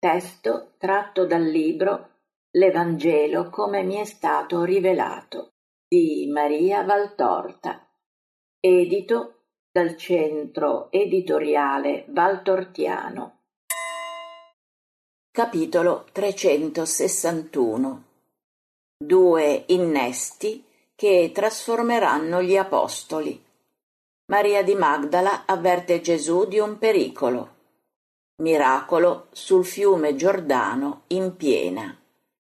Testo tratto dal libro L'Evangelo come mi è stato rivelato di Maria Valtorta, edito dal Centro Editoriale Valtortiano. Capitolo 361. 2 innesti che trasformeranno gli apostoli. Maria di Magdala avverte Gesù di un pericolo. Miracolo sul fiume Giordano in piena.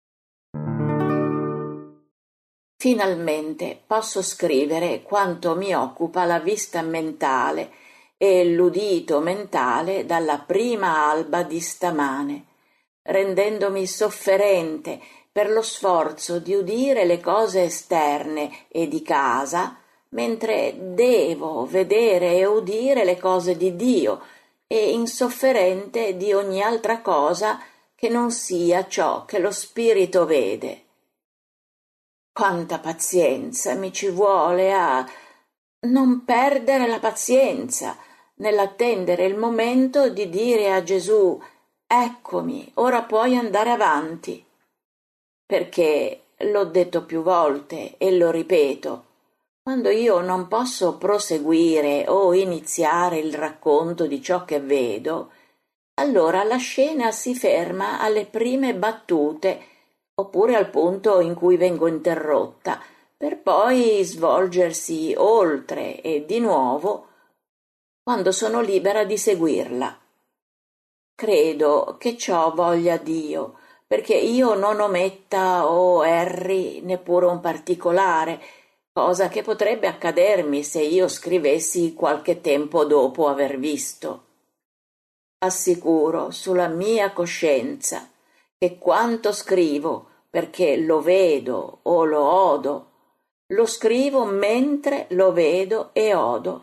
Finalmente posso scrivere quanto mi occupa la vista mentale e l'udito mentale dalla prima alba di stamane, rendendomi sofferente per lo sforzo di udire le cose esterne e di casa, mentre devo vedere e udire le cose di Dio, e insofferente di ogni altra cosa che non sia ciò che lo spirito vede. Quanta pazienza mi ci vuole a non perdere la pazienza nell'attendere il momento di dire a Gesù: eccomi, ora puoi andare avanti. Perché, l'ho detto più volte e lo ripeto, quando io non posso proseguire o iniziare il racconto di ciò che vedo, allora la scena si ferma alle prime battute, oppure al punto in cui vengo interrotta, per poi svolgersi oltre e di nuovo quando sono libera di seguirla. Credo che ciò voglia Dio, perché io non ometta o erri neppure un particolare, cosa che potrebbe accadermi se io scrivessi qualche tempo dopo aver visto. Assicuro sulla mia coscienza che quanto scrivo, perché lo vedo o lo odo, lo scrivo mentre lo vedo e odo.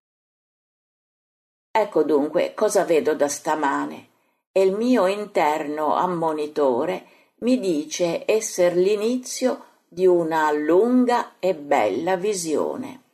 Ecco dunque cosa vedo da stamane, e il mio interno ammonitore mi dice esser l'inizio di una lunga e bella visione.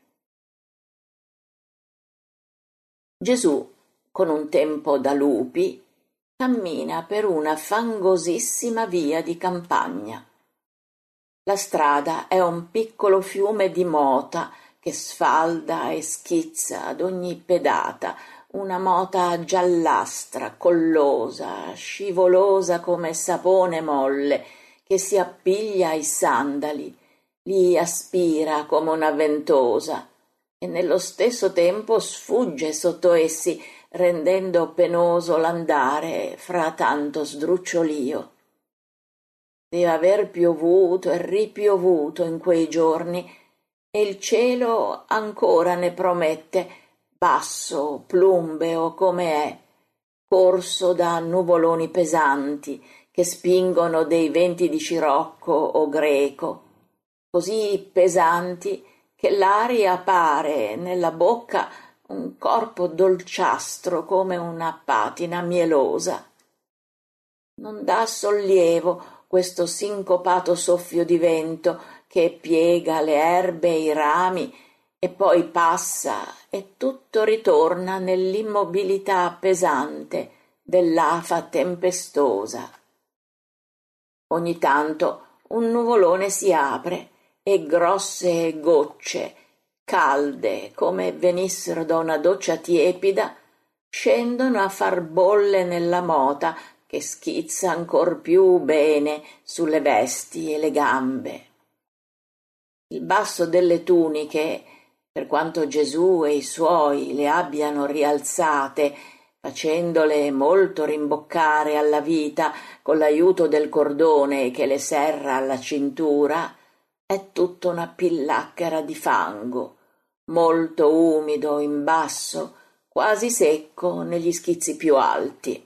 Gesù, con un tempo da lupi, cammina per una fangosissima via di campagna. La strada è un piccolo fiume di mota che sfalda e schizza ad ogni pedata, una mota giallastra, collosa, scivolosa come sapone molle, che si appiglia ai sandali, li aspira come una ventosa e nello stesso tempo sfugge sotto essi, rendendo penoso l'andare fra tanto sdrucciolio. Deve aver piovuto e ripiovuto in quei giorni e il cielo ancora ne promette, basso, plumbeo come è, corso da nuvoloni pesanti che spingono dei venti di scirocco o greco, così pesanti che l'aria pare nella bocca un corpo dolciastro come una patina mielosa. Non dà sollievo questo sincopato soffio di vento che piega le erbe e i rami e poi passa e tutto ritorna nell'immobilità pesante dell'afa tempestosa. Ogni tanto un nuvolone si apre e grosse gocce, calde come venissero da una doccia tiepida, scendono a far bolle nella mota che schizza ancor più bene sulle vesti e le gambe. Il basso delle tuniche, per quanto Gesù e i suoi le abbiano rialzate, facendole molto rimboccare alla vita con l'aiuto del cordone che le serra alla cintura, è tutta una pillacchera di fango, molto umido in basso, quasi secco negli schizzi più alti.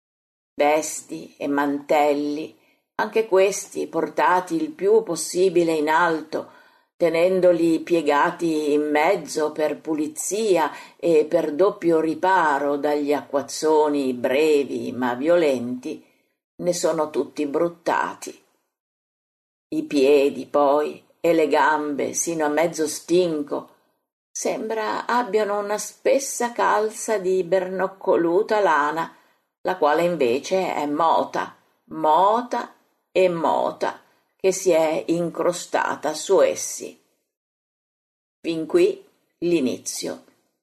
Vesti e mantelli, anche questi portati il più possibile in alto, tenendoli piegati in mezzo per pulizia e per doppio riparo dagli acquazzoni brevi ma violenti, ne sono tutti bruttati. I piedi poi e le gambe sino a mezzo stinco sembra abbiano una spessa calza di bernoccoluta lana, la quale invece è mota, mota e mota, che si è incrostata su essi. Fin qui l'inizio.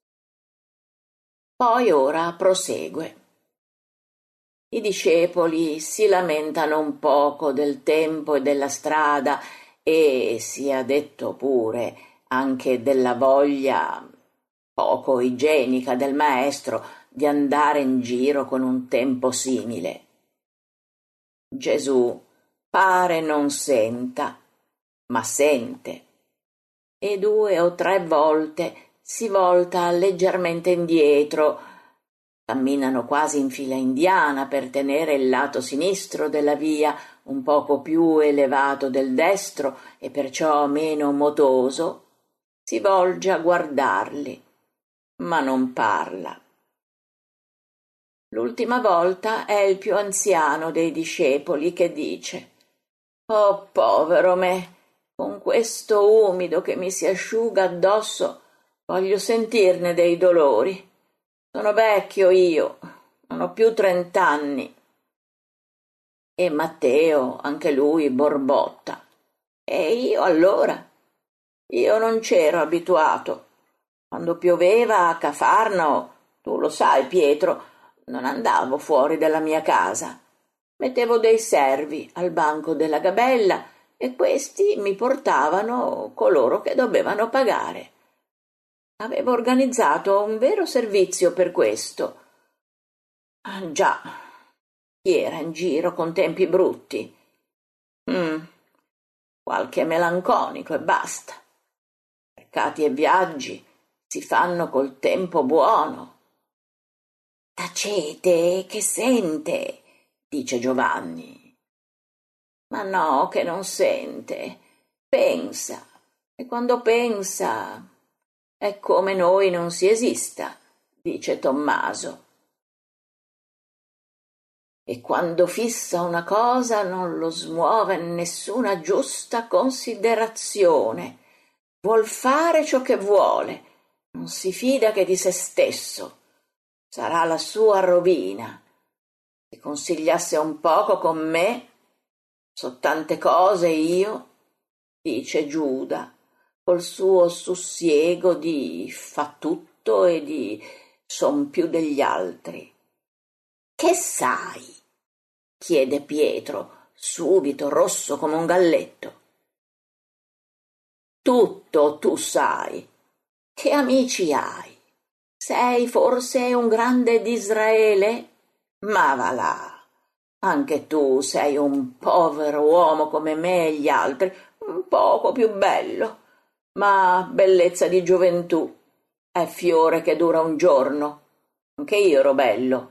Poi ora prosegue. I discepoli si lamentano un poco del tempo e della strada e, sia detto pure, anche della voglia poco igienica del maestro di andare in giro con un tempo simile. Gesù pare non senta, ma sente, e 2 o 3 volte si volta leggermente indietro. Camminano quasi in fila indiana per tenere il lato sinistro della via un poco più elevato del destro e perciò meno motoso. Si volge a guardarli, ma non parla. L'ultima volta è il più anziano dei discepoli che dice: «Oh, povero me, con questo umido che mi si asciuga addosso voglio sentirne dei dolori. Sono vecchio io, non ho più 30 anni». E Matteo, anche lui, borbotta: «E io allora? Io non c'ero abituato. Quando pioveva a Cafarnao, tu lo sai, Pietro, non andavo fuori dalla mia casa. Mettevo dei servi al banco della gabella e questi mi portavano coloro che dovevano pagare. Avevo organizzato un vero servizio per questo. Ah, già, chi era in giro con tempi brutti? Qualche melanconico e basta. Mercati e viaggi si fanno col tempo buono». «Tacete, che sente», dice Giovanni. «Ma no, che non sente, pensa, e quando pensa è come noi non si esista», dice Tommaso. «E quando fissa una cosa non lo smuove nessuna giusta considerazione, vuol fare ciò che vuole, non si fida che di se stesso. Sarà la sua rovina. Se consigliasse un poco con me, so tante cose io», dice Giuda, col suo sussiego di fa tutto e di son più degli altri. «Che sai?» chiede Pietro, subito rosso come un galletto. «Tutto tu sai. Che amici hai? Sei forse un grande d'Israele? Ma va là, anche tu sei un povero uomo come me e gli altri, un poco più bello, ma bellezza di gioventù è fiore che dura un giorno. Anche io ero bello».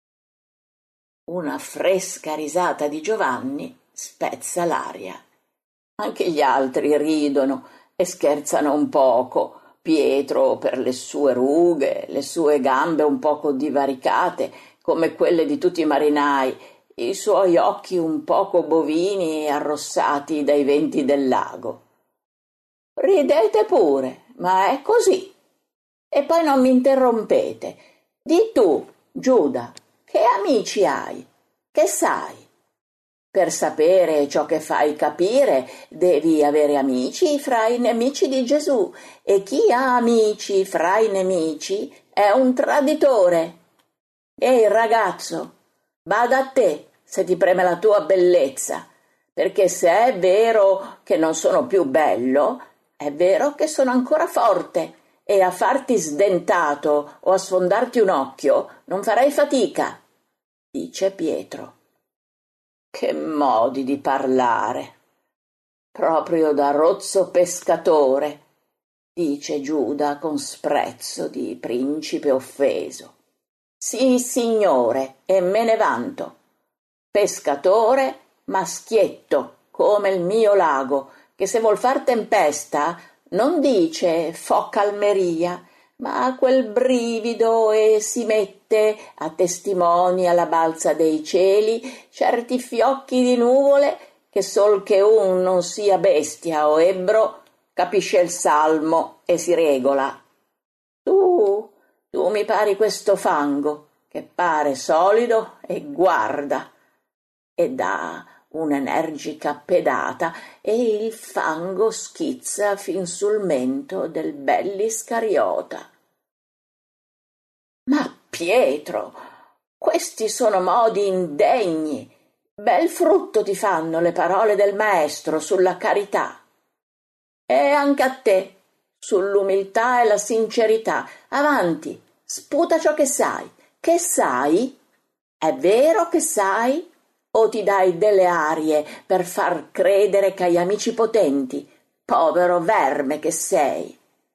Una fresca risata di Giovanni spezza l'aria. Anche gli altri ridono e scherzano un poco. Pietro per le sue rughe, le sue gambe un poco divaricate, come quelle di tutti i marinai, i suoi occhi un poco bovini e arrossati dai venti del lago. «Ridete pure, ma è così. E poi non mi interrompete. Di tu, Giuda, che amici hai? Che sai? Per sapere ciò che fai capire devi avere amici fra i nemici di Gesù, e chi ha amici fra i nemici è un traditore. Ehi, ragazzo, bada a te se ti preme la tua bellezza, perché se è vero che non sono più bello, è vero che sono ancora forte, e a farti sdentato o a sfondarti un occhio non farai fatica», dice Pietro. «Che modi di parlare! Proprio da rozzo pescatore», dice Giuda con sprezzo di principe offeso. «Sì, signore, e me ne vanto. Pescatore maschietto, come il mio lago, che se vuol far tempesta non dice fo calmeria, ma ha quel brivido e si mette a testimonia alla balza dei cieli certi fiocchi di nuvole che sol che un non sia bestia o ebbro capisce il salmo e si regola. Tu mi pari questo fango, che pare solido e guarda, e dà un'energica pedata e il fango schizza fin sul mento del bell'Iscariota. Ma Pietro, questi sono modi indegni. Bel frutto ti fanno le parole del maestro sulla carità. E anche a te, sull'umiltà e la sincerità. Avanti, sputa ciò che sai. Che sai? È vero che sai? O ti dai delle arie per far credere che hai amici potenti, povero verme che sei?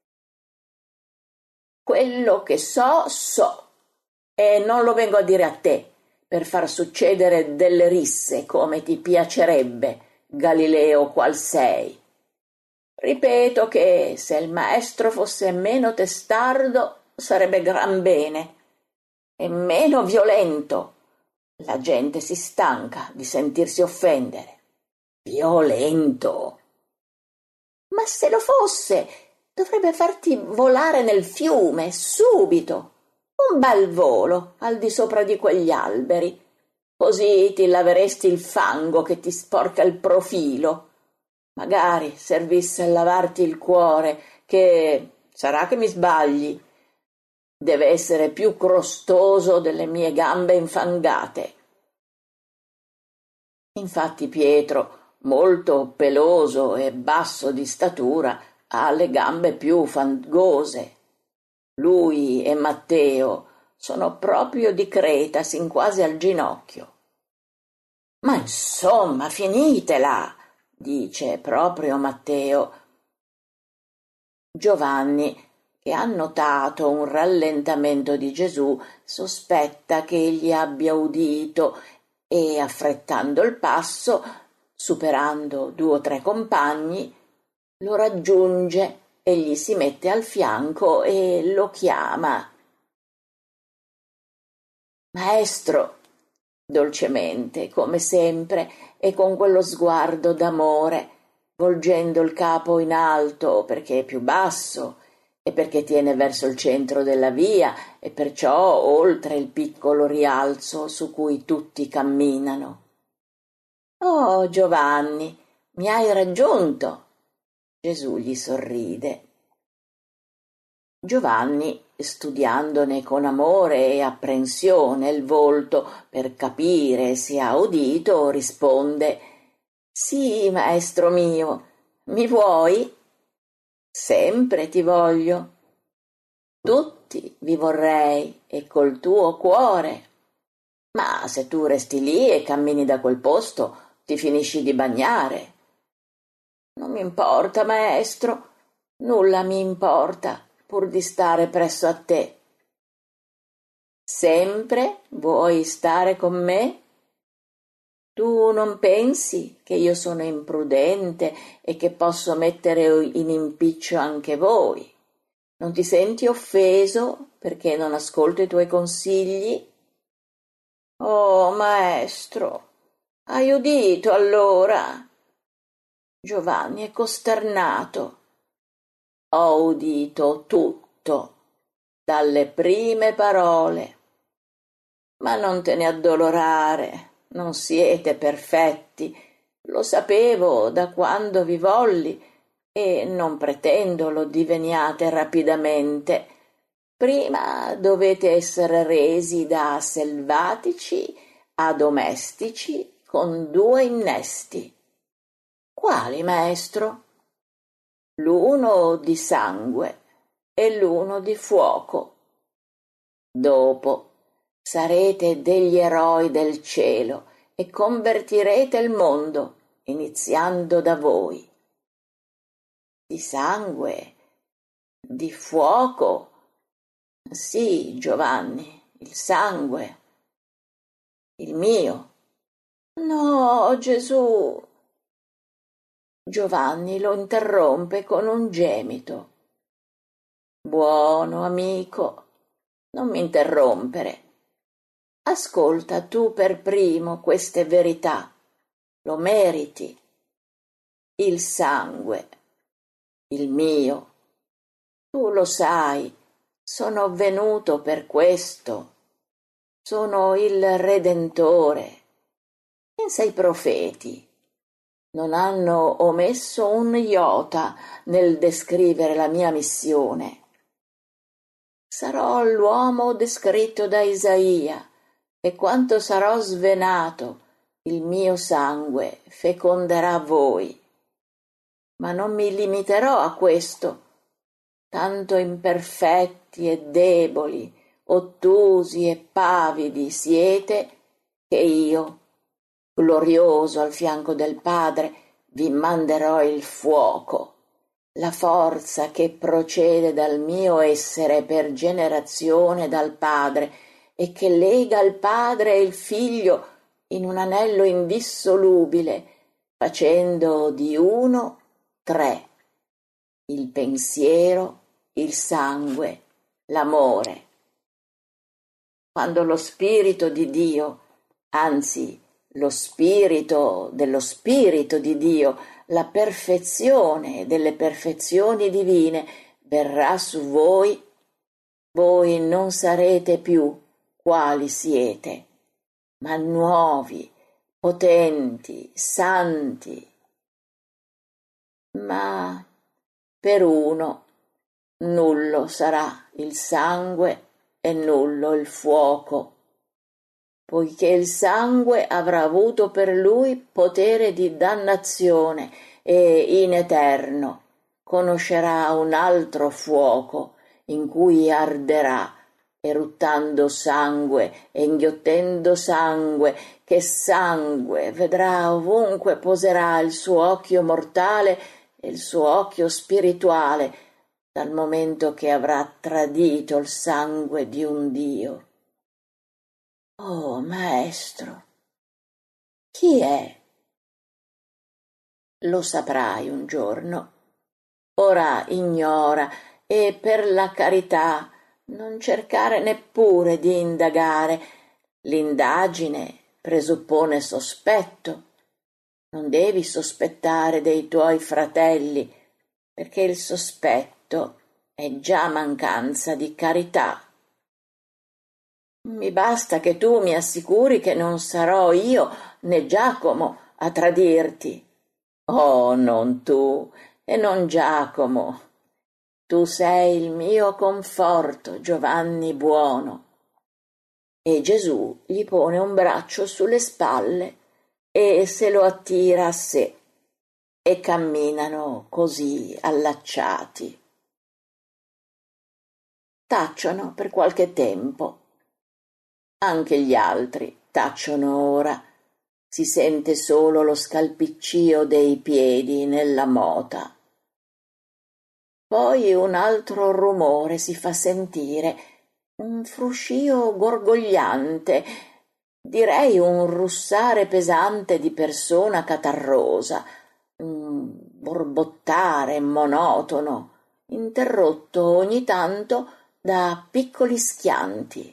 Quello che so, e non lo vengo a dire a te per far succedere delle risse come ti piacerebbe, Galileo qual sei. Ripeto che se il maestro fosse meno testardo sarebbe gran bene e meno violento. La gente si stanca di sentirsi offendere. Violento! Ma se lo fosse, dovrebbe farti volare nel fiume, subito. Un bel volo al di sopra di quegli alberi. Così ti laveresti il fango che ti sporca il profilo. Magari servisse a lavarti il cuore, che, sarà che mi sbagli, deve essere più crostoso delle mie gambe infangate. Infatti Pietro, molto peloso e basso di statura, ha le gambe più fangose. Lui e Matteo sono proprio di creta sin quasi al ginocchio. Ma insomma, finitela, dice proprio Matteo. Giovanni, che ha notato un rallentamento di Gesù, sospetta che egli abbia udito e, affrettando il passo, superando 2 o 3 compagni, lo raggiunge e gli si mette al fianco e lo chiama. Maestro, dolcemente, come sempre, e con quello sguardo d'amore, volgendo il capo in alto perché è più basso e perché tiene verso il centro della via e perciò oltre il piccolo rialzo su cui tutti camminano. Oh, Giovanni, mi hai raggiunto. Gesù gli sorride. Giovanni, studiandone con amore e apprensione il volto per capire se ha udito, risponde: «Sì, maestro mio, mi vuoi? Sempre ti voglio. Tutti vi vorrei e col tuo cuore. Ma se tu resti lì e cammini da quel posto, ti finisci di bagnare. Non mi importa, maestro, nulla mi importa, pur di stare presso a te. Sempre vuoi stare con me? Tu non pensi che io sono imprudente e che posso mettere in impiccio anche voi? Non ti senti offeso perché non ascolto i tuoi consigli? Oh, maestro, hai udito allora? Giovanni è costernato. Ho udito tutto, dalle prime parole. Ma non te ne addolorare, non siete perfetti. Lo sapevo da quando vi volli e non pretendo lo diveniate rapidamente. Prima dovete essere resi da selvatici a domestici con 2 innesti. Quali, maestro? L'uno di sangue e l'uno di fuoco. Dopo sarete degli eroi del cielo e convertirete il mondo, iniziando da voi. Di sangue, di fuoco. Sì, Giovanni, il sangue, il mio. No, Gesù. Giovanni lo interrompe con un gemito. Buono amico, non mi interrompere. Ascolta tu per primo queste verità. Lo meriti. Il sangue, il mio. Tu lo sai, sono venuto per questo. sono il Redentore. Pensa ai profeti. Non hanno omesso un iota nel descrivere la mia missione. Sarò l'uomo descritto da Isaia, e quanto sarò svenato, il mio sangue feconderà voi. Ma non mi limiterò a questo. Tanto imperfetti e deboli, ottusi e pavidi siete, che io, glorioso al fianco del Padre, vi manderò il fuoco, la forza che procede dal mio essere per generazione dal Padre e che lega il Padre e il Figlio in un anello indissolubile, facendo di uno 3, il pensiero, il sangue, l'amore. Quando lo Spirito di Dio, anzi lo Spirito dello Spirito di Dio, la perfezione delle perfezioni divine, verrà su voi, voi non sarete più quali siete, ma nuovi, potenti, santi. Ma per uno nullo sarà il sangue e nullo il fuoco, poiché il sangue avrà avuto per lui potere di dannazione e in eterno conoscerà un altro fuoco in cui arderà, eruttando sangue e inghiottendo sangue, che sangue vedrà ovunque poserà il suo occhio mortale e il suo occhio spirituale, dal momento che avrà tradito il sangue di un Dio. Oh, Maestro, chi è? Lo saprai un giorno. Ora ignora e per la carità non cercare neppure di indagare. L'indagine presuppone sospetto. Non devi sospettare dei tuoi fratelli, perché il sospetto è già mancanza di carità. Mi basta che tu mi assicuri che non sarò io né Giacomo a tradirti. Oh, non tu e non Giacomo. Tu sei il mio conforto, Giovanni buono. E Gesù gli pone un braccio sulle spalle e se lo attira a sé, e camminano così allacciati. Tacciono per qualche tempo. Anche gli altri tacciono ora. Si sente solo lo scalpiccio dei piedi nella mota. Poi un altro rumore si fa sentire, un fruscio gorgogliante, direi un russare pesante di persona catarrosa, un borbottare monotono, interrotto ogni tanto da piccoli schianti.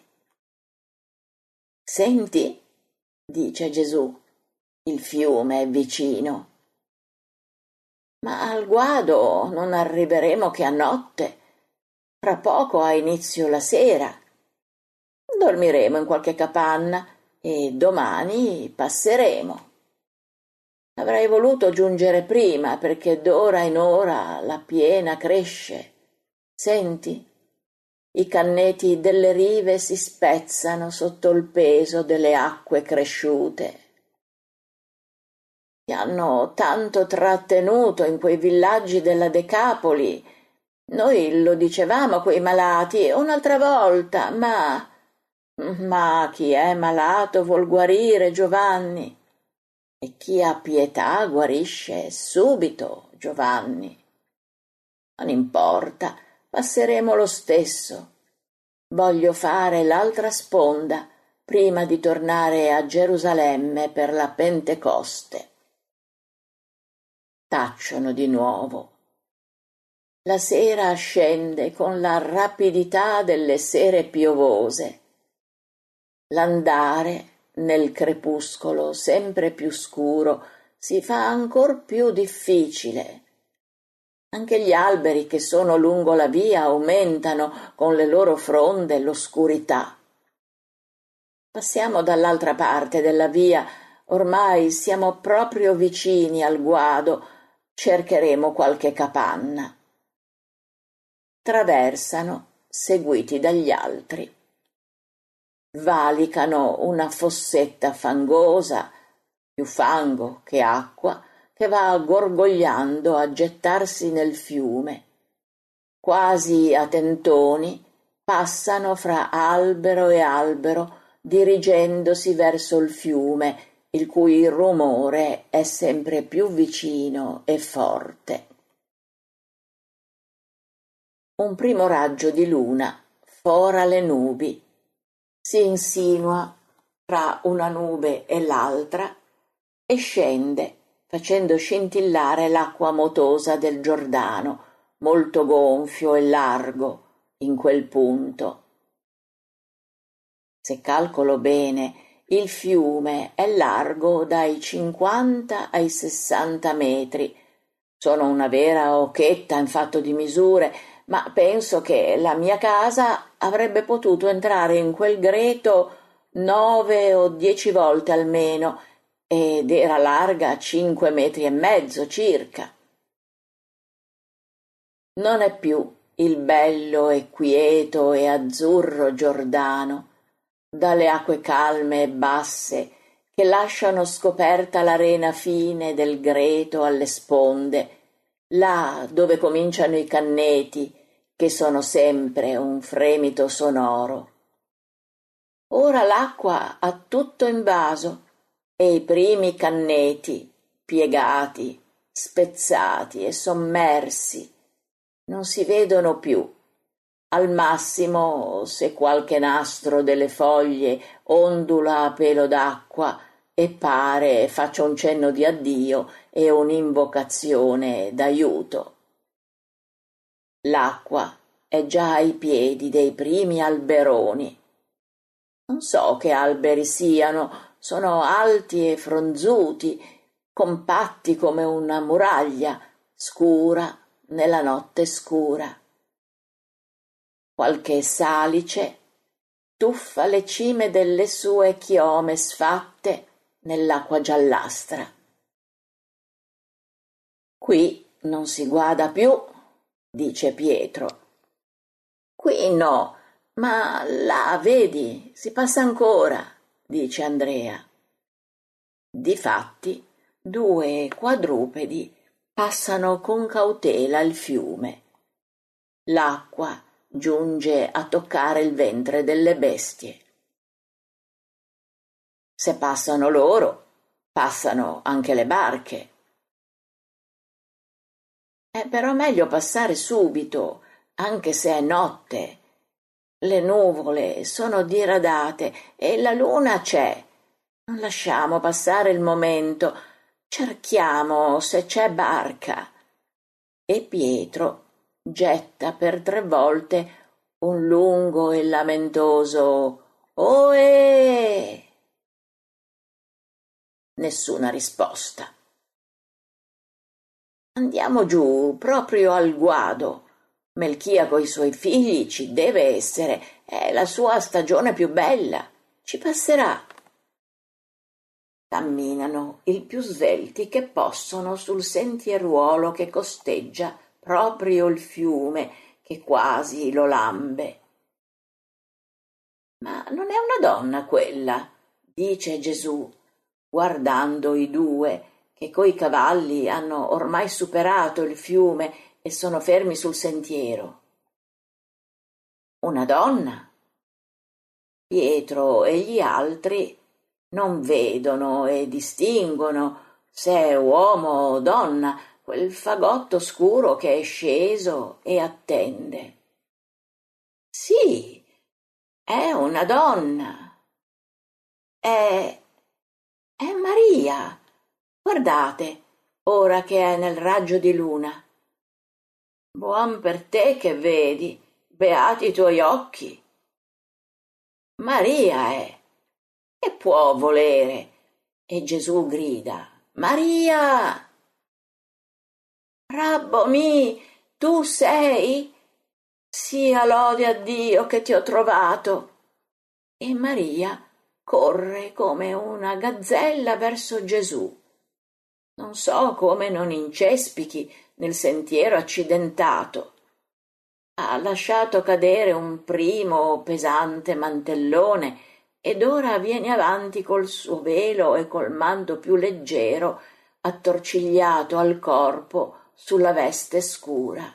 Senti? Dice Gesù, il fiume è vicino. Ma al guado non arriveremo che a notte. Fra poco ha inizio la sera. Dormiremo in qualche capanna e domani passeremo. Avrei voluto giungere prima perché d'ora in ora la piena cresce. Senti? I canneti delle rive si spezzano sotto il peso delle acque cresciute. Ti hanno tanto trattenuto in quei villaggi della Decapoli. Noi lo dicevamo a quei malati un'altra volta, ma chi è malato vuol guarire, Giovanni. E chi ha pietà guarisce subito, Giovanni. Non importa, passeremo lo stesso. Voglio fare l'altra sponda prima di tornare a Gerusalemme per la Pentecoste. Tacciono di nuovo. La sera scende con la rapidità delle sere piovose. L'andare nel crepuscolo sempre più scuro si fa ancor più difficile. Anche gli alberi che sono lungo la via aumentano con le loro fronde l'oscurità. Passiamo dall'altra parte della via, ormai siamo proprio vicini al guado, cercheremo qualche capanna. Traversano, seguiti dagli altri. Valicano una fossetta fangosa, più fango che acqua, che va gorgogliando a gettarsi nel fiume. Quasi a tentoni passano fra albero e albero, dirigendosi verso il fiume, il cui rumore è sempre più vicino e forte. Un primo raggio di luna fora le nubi, si insinua tra una nube e l'altra e scende, facendo scintillare l'acqua motosa del Giordano, molto gonfio e largo in quel punto. Se calcolo bene, il fiume è largo dai 50 ai 60 metri. Sono una vera occhetta in fatto di misure, ma penso che la mia casa avrebbe potuto entrare in quel greto 9 o 10 volte almeno, ed era larga 5 metri e mezzo circa. Non è più il bello e quieto e azzurro Giordano, dalle acque calme e basse che lasciano scoperta l'arena fine del greto alle sponde, là dove cominciano i canneti, che sono sempre un fremito sonoro. Ora l'acqua ha tutto invaso e i primi canneti, piegati, spezzati e sommersi, non si vedono più. Al massimo, se qualche nastro delle foglie ondula a pelo d'acqua e pare faccia un cenno di addio e un'invocazione d'aiuto. L'acqua è già ai piedi dei primi alberoni. Non so che alberi siano, sono alti e fronzuti, compatti come una muraglia, scura nella notte scura. Qualche salice tuffa le cime delle sue chiome sfatte nell'acqua giallastra. Qui non si guada più, dice Pietro. Qui no, ma là, vedi, si passa ancora, dice Andrea. Difatti, 2 quadrupedi passano con cautela il fiume. L'acqua giunge a toccare il ventre delle bestie. Se passano loro, passano anche le barche. È però meglio passare subito, anche se è notte. Le nuvole sono diradate e la luna c'è. Non lasciamo passare il momento. Cerchiamo se c'è barca. E Pietro getta per 3 volte un lungo e lamentoso «Ohè!». Nessuna risposta. Andiamo giù, proprio al guado. Melchia coi suoi figli ci deve essere, è la sua stagione più bella, ci passerà. Camminano il più svelti che possono sul sentieruolo che costeggia proprio il fiume che quasi lo lambe. Ma non è una donna quella, dice Gesù, guardando i 2 che coi cavalli hanno ormai superato il fiume e sono fermi sul sentiero. Una donna? Pietro e gli altri non vedono e distinguono se è uomo o donna, quel fagotto scuro che è sceso e attende. Sì, è una donna. È Maria. Guardate, ora che è nel raggio di luna. Buon per te che vedi, beati i tuoi occhi. Maria è, e può volere. E Gesù grida, Maria! Rabboni, tu sei? Sia lode a Dio che ti ho trovato. E Maria corre come una gazzella verso Gesù. Non so come non incespichi nel sentiero accidentato. Ha lasciato cadere un primo pesante mantellone ed ora viene avanti col suo velo e col manto più leggero attorcigliato al corpo sulla veste scura.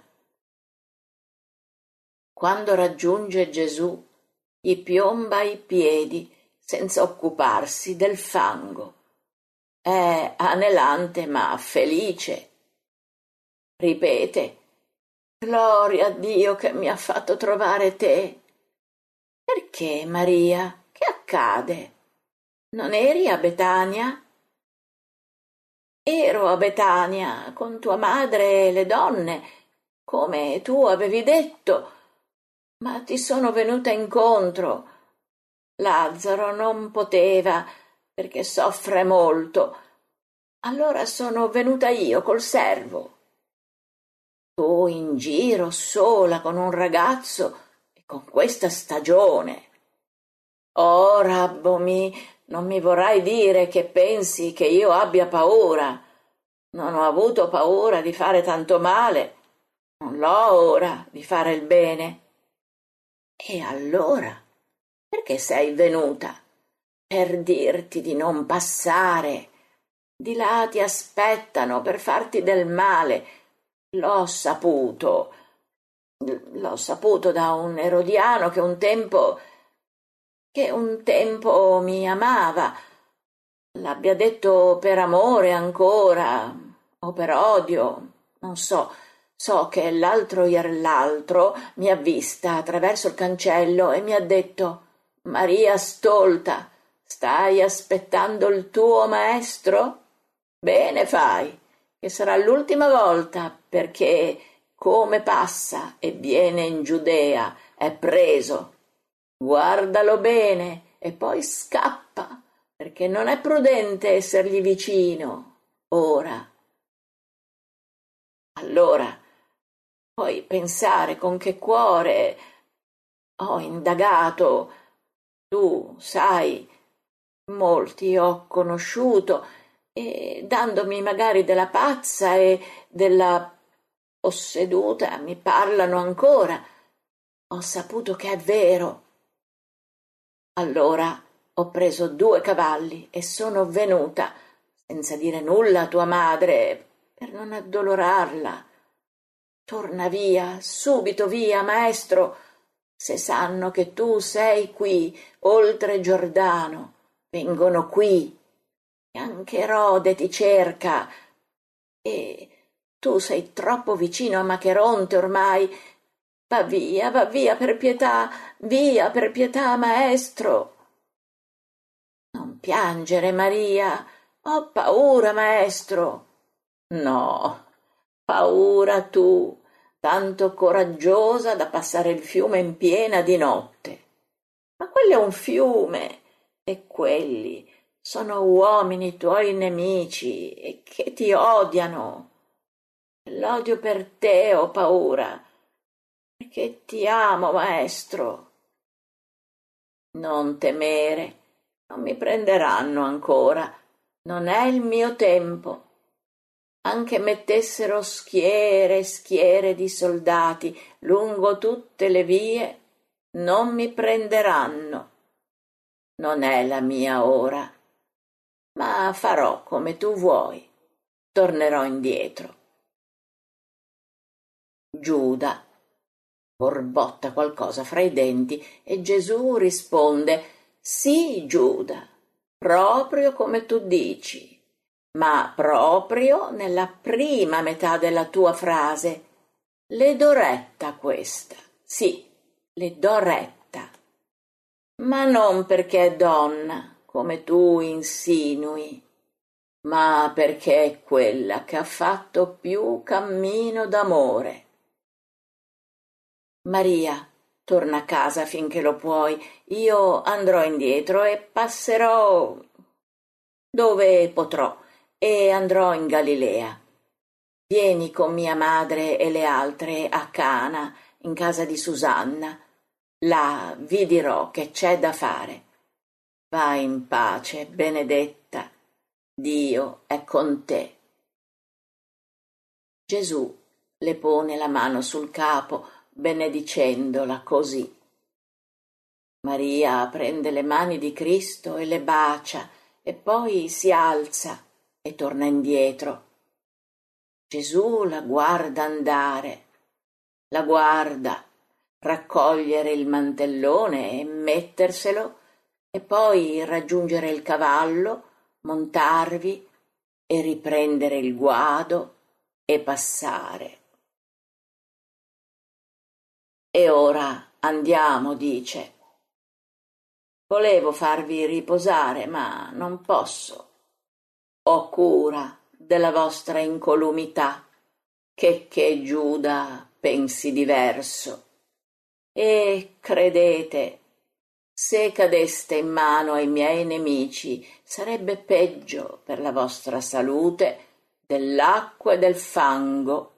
Quando raggiunge Gesù, gli piomba ai piedi senza occuparsi del fango. È anelante ma felice. Ripete: «Gloria a Dio che mi ha fatto trovare te». «Perché, Maria? Che accade? Non eri a Betania?» «Ero a Betania con tua madre e le donne, come tu avevi detto, ma ti sono venuta incontro. Lazzaro non poteva, perché soffre molto. Allora sono venuta io col servo». «Tu in giro sola con un ragazzo e con questa stagione? Oh, Rabbomi, non mi vorrai dire che pensi che io abbia paura. Non ho avuto paura di fare tanto male, non l'ho ora di fare il bene». «E allora perché sei venuta?» «Per dirti di non passare. Di là ti aspettano per farti del male. L'ho saputo da un erodiano che un tempo mi amava. L'abbia detto per amore ancora o per odio, non so. So che l'altro ier l'altro mi ha vista attraverso il cancello e mi ha detto: «Maria stolta, stai aspettando il tuo maestro? Bene fai, che sarà l'ultima volta, perché come passa e viene in Giudea è preso. Guardalo bene e poi scappa, perché non è prudente essergli vicino ora». Allora puoi pensare con che cuore ho indagato. Tu sai, molti ho conosciuto e dandomi magari della pazza e della posseduta mi parlano ancora. Ho saputo che è vero. Allora ho preso 2 cavalli e sono venuta, senza dire nulla a tua madre, per non addolorarla. Torna via, subito via, maestro, se sanno che tu sei qui, oltre Giordano. Vengono qui, e anche Erode ti cerca, e tu sei troppo vicino a Macheronte ormai. Va via per pietà, maestro». «Non piangere, Maria, ho paura, maestro». «No, paura tu, tanto coraggiosa da passare il fiume in piena di notte. Ma quello è un fiume, e quelli sono uomini tuoi nemici e che ti odiano. L'odio per te ho paura, perché ti amo, maestro». «Non temere, non mi prenderanno ancora, non è il mio tempo. Anche mettessero schiere e schiere di soldati lungo tutte le vie, non mi prenderanno. Non è la mia ora, ma farò come tu vuoi, tornerò indietro». Giuda borbotta qualcosa fra i denti e Gesù risponde: «Sì, Giuda, proprio come tu dici, ma proprio nella prima metà della tua frase. Le do retta questa, sì, le do retta, ma non perché è donna, come tu insinui, ma perché è quella che ha fatto più cammino d'amore. Maria, torna a casa finché lo puoi. Io andrò indietro e passerò dove potrò e andrò in Galilea. Vieni con mia madre e le altre a Cana, in casa di Susanna. Là vi dirò che c'è da fare». Va in pace, benedetta, Dio è con te. Gesù le pone la mano sul capo, benedicendola così. Maria prende le mani di Cristo e le bacia, e poi si alza e torna indietro. Gesù la guarda andare, la guarda raccogliere il mantellone e metterselo, e poi raggiungere il cavallo, montarvi e riprendere il guado e passare. E ora andiamo, dice. Volevo farvi riposare, ma non posso. Ho cura della vostra incolumità, che Giuda pensi diverso. E credete, se cadeste in mano ai miei nemici, sarebbe peggio per la vostra salute dell'acqua e del fango.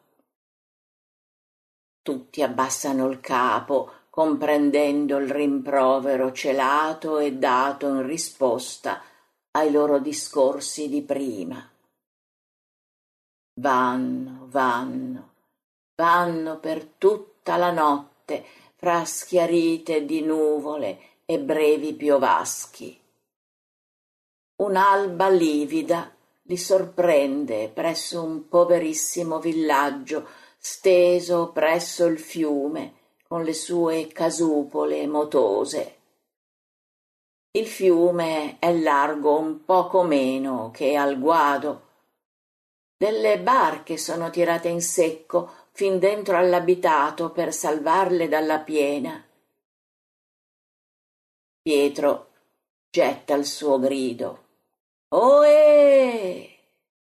Tutti abbassano il capo, comprendendo il rimprovero celato e dato in risposta ai loro discorsi di prima. Vanno per tutta la notte fra schiarite di nuvole e brevi piovaschi. Un'alba livida li sorprende presso un poverissimo villaggio steso presso il fiume con le sue casupole motose. Il fiume è largo un poco meno che al guado. Delle barche sono tirate in secco fin dentro all'abitato per salvarle dalla piena. Pietro getta il suo grido. Ohè!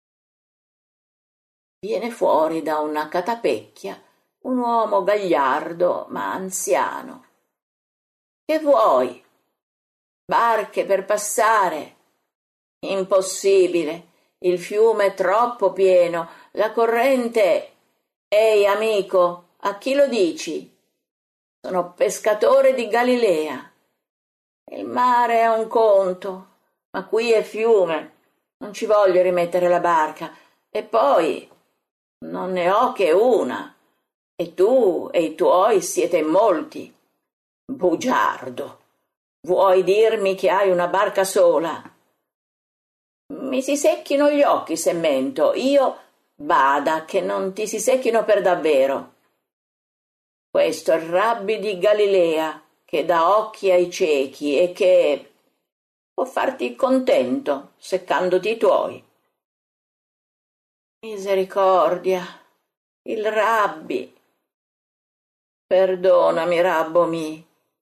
Viene fuori da una catapecchia un uomo gagliardo ma anziano. Che vuoi? Barche per passare? Impossibile, il fiume è troppo pieno, la corrente... Ehi, amico, a chi lo dici? Sono pescatore di Galilea. Il mare è un conto, ma qui è fiume, non ci voglio rimettere la barca. E poi non ne ho che una, e tu e i tuoi siete molti. Bugiardo, vuoi dirmi che hai una barca sola? Mi si secchino gli occhi se mento, io... Bada, che non ti si secchino per davvero. Questo è il Rabbi di Galilea, che dà occhi ai ciechi e che può farti contento, seccandoti i tuoi. Misericordia, il Rabbi. Perdonami, Rabbo mi.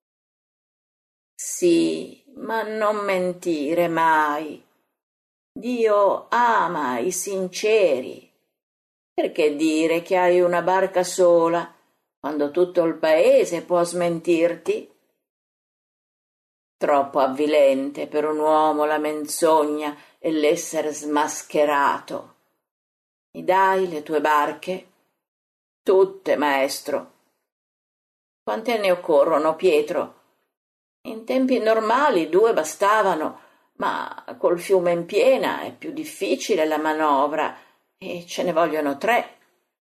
Sì, ma non mentire mai. Dio ama i sinceri. Perché dire che hai una barca sola quando tutto il paese può smentirti? Troppo avvilente per un uomo la menzogna e l'essere smascherato. Mi dai le tue barche? Tutte, maestro. Quante ne occorrono, Pietro? In tempi normali 2 bastavano, ma col fiume in piena è più difficile la manovra e ce ne vogliono 3.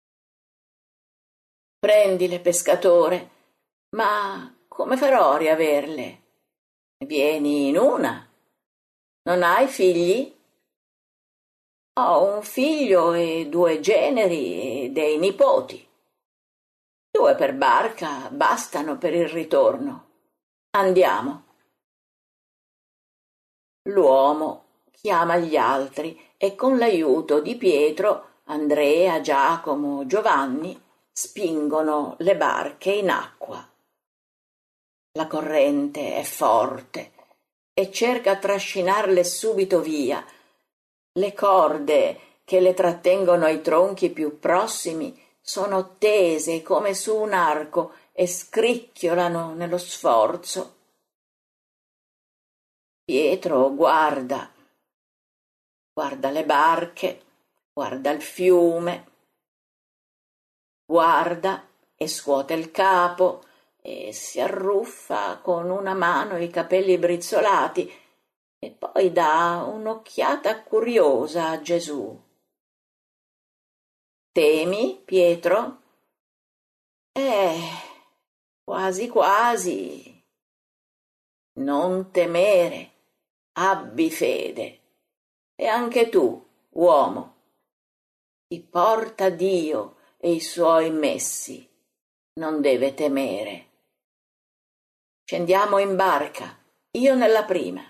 Prendile, pescatore, ma come farò a riaverle? Vieni in una. Non hai figli? Ho un figlio e 2 generi e dei nipoti. 2 per barca bastano per il ritorno. Andiamo. L'uomo chiama gli altri e con l'aiuto di Pietro, Andrea, Giacomo, Giovanni spingono le barche in acqua. La corrente è forte e cerca a trascinarle subito via. Le corde che le trattengono ai tronchi più prossimi sono tese come su un arco e scricchiolano nello sforzo. Pietro guarda le barche, guarda il fiume, guarda e scuote il capo e si arruffa con una mano i capelli brizzolati e poi dà un'occhiata curiosa a Gesù. Temi, Pietro? Quasi quasi. Non temere, abbi fede. E anche tu, uomo, chi porta Dio e i suoi messi, non deve temere. Scendiamo in barca, io nella prima.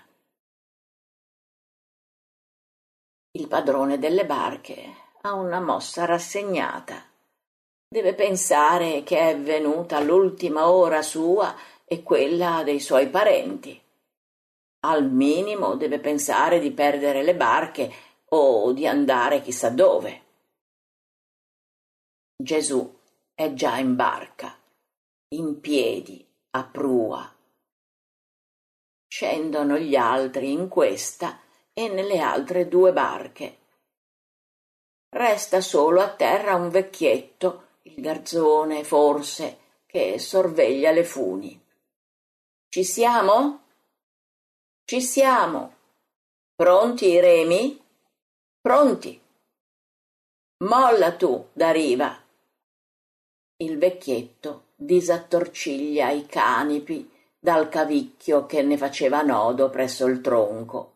Il padrone delle barche ha una mossa rassegnata. Deve pensare che è venuta l'ultima ora sua e quella dei suoi parenti. Al minimo deve pensare di perdere le barche o di andare chissà dove. Gesù è già in barca, in piedi, a prua. Scendono gli altri in questa e nelle altre 2 barche. Resta solo a terra un vecchietto, il garzone forse, che sorveglia le funi. Ci siamo? Ci siamo. Pronti i remi? Pronti. Molla tu da riva. Il vecchietto disattorciglia i canipi dal cavicchio che ne faceva nodo presso il tronco.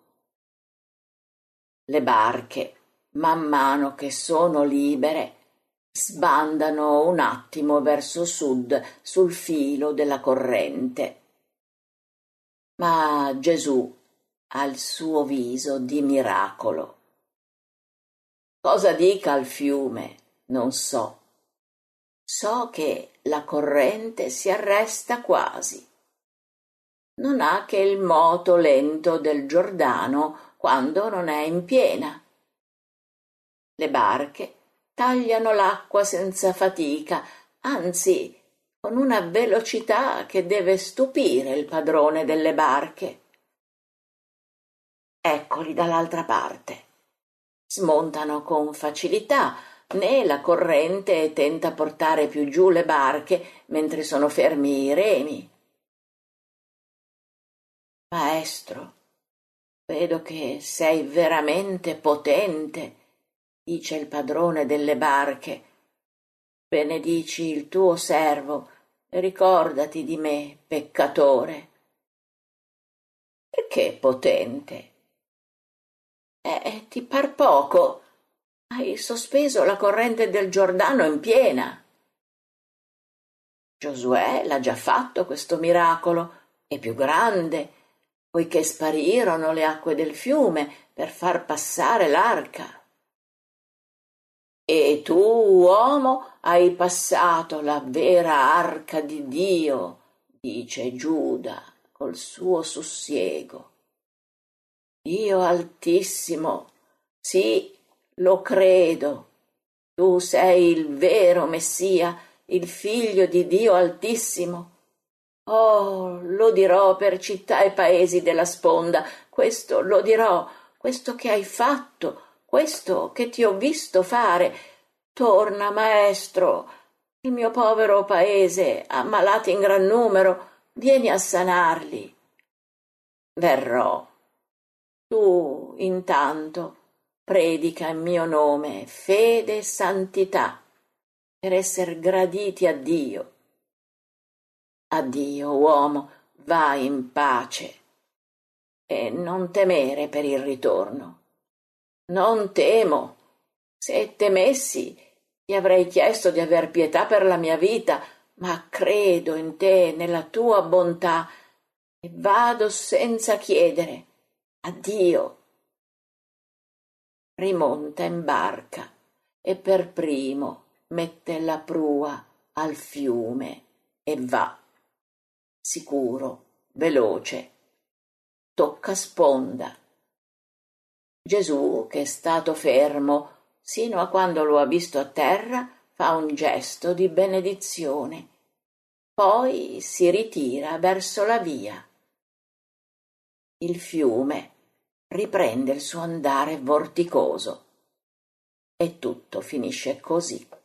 Le barche, man mano che sono libere, sbandano un attimo verso sud sul filo della corrente. Ma Gesù ha il suo viso di miracolo. Cosa dica il fiume, non so. So che la corrente si arresta quasi. Non ha che il moto lento del Giordano quando non è in piena. Le barche tagliano l'acqua senza fatica, anzi con una velocità che deve stupire il padrone delle barche. Eccoli dall'altra parte. Smontano con facilità, né la corrente tenta portare più giù le barche mentre sono fermi i remi. Maestro, vedo che sei veramente potente, dice il padrone delle barche. Benedici il tuo servo e ricordati di me, peccatore. Perché potente? Ti par poco? Hai sospeso la corrente del Giordano in piena. Giosuè l'ha già fatto questo miracolo, è più grande, poiché sparirono le acque del fiume per far passare l'arca. E tu, uomo, hai passato la vera arca di Dio, dice Giuda col suo sussiego. Dio Altissimo, sì, lo credo. Tu sei il vero Messia, il figlio di Dio Altissimo. Oh, lo dirò per città e paesi della sponda, questo lo dirò, questo che hai fatto, questo che ti ho visto fare. Torna, maestro, il mio povero paese ha malati in gran numero, vieni a sanarli. Verrò. Tu, intanto, predica in mio nome fede e santità per esser graditi a Dio. Addio, uomo, vai in pace e non temere per il ritorno. Non temo. Se temessi, ti avrei chiesto di aver pietà per la mia vita, ma credo in te, nella tua bontà, e vado senza chiedere. Addio. Rimonta in barca e per primo mette la prua al fiume e va. Sicuro, veloce, tocca sponda. Gesù, che è stato fermo sino a quando lo ha visto a terra, fa un gesto di benedizione. Poi si ritira verso la via. Il fiume riprende il suo andare vorticoso e tutto finisce così.